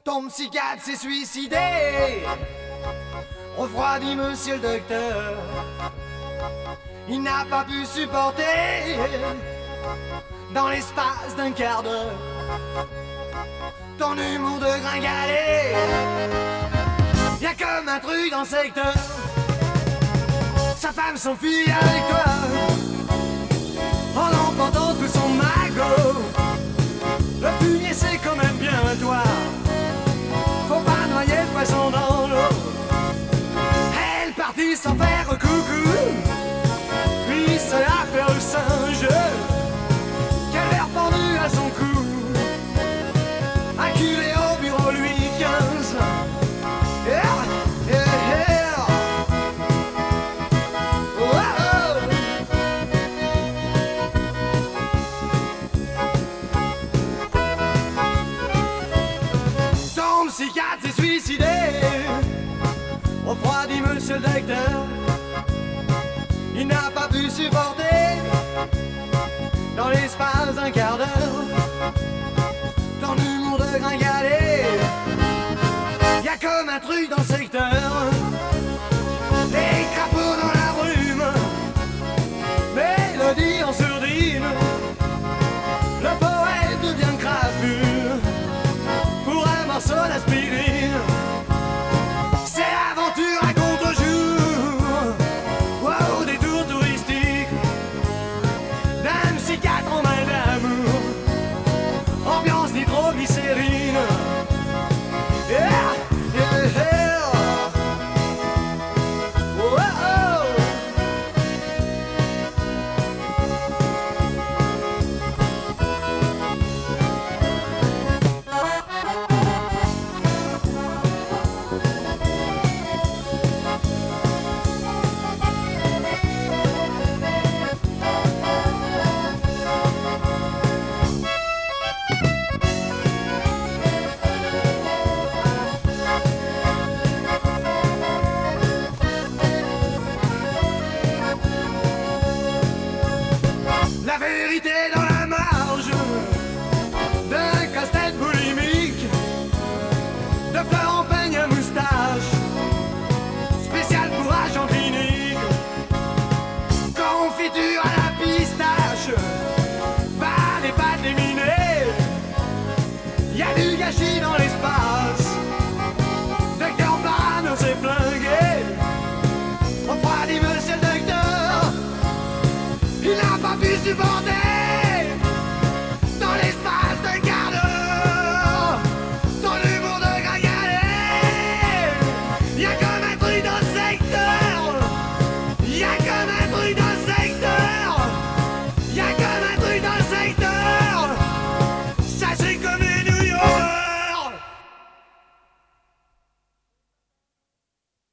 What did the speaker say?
Ton psychiatre s'est suicidé. Refroidi monsieur le docteur, il n'a pas pu supporter dans l'espace d'un quart d'heure ton humour de gringalet. Y'a comme un truc dans le secteur, sa femme s'enfuit avec toi en emportant tout son magot. Le fumier c'est quand même bien toi, faut pas noyer le poisson dans l'eau. Elle partit sans faire coucou, lui se la fait au singe, qu'elle est pendue à son cou, acculé au bureau Louis XV. Yeah, yeah, yeah. Oh, oh. Ton psychiatre s'est suicidé. Refroidi monsieur le docteur, il n'a pas pu supporter dans l'espace d'un quart d'heure ton humour de gringalet. Y'a comme un truc dans le secteur, des crapauds dans la brume, mélodie en sourdine, le poète devient crapule pour un morceau d'aspirine. C'est l'aventure à contre-jour, wow, des tours touristiques d'un psychiatre en main d'amour, ambiance nitroglycérine. Yeah, yeah, yeah. Oh, oh. La vérité dans la marge d'un casse-tête boulimique, de fleurs en peigne à moustache, spécial pour agent clinique, confiture à la pistache, pas des pâtes léminées, y'a du gâchis dans l'espace.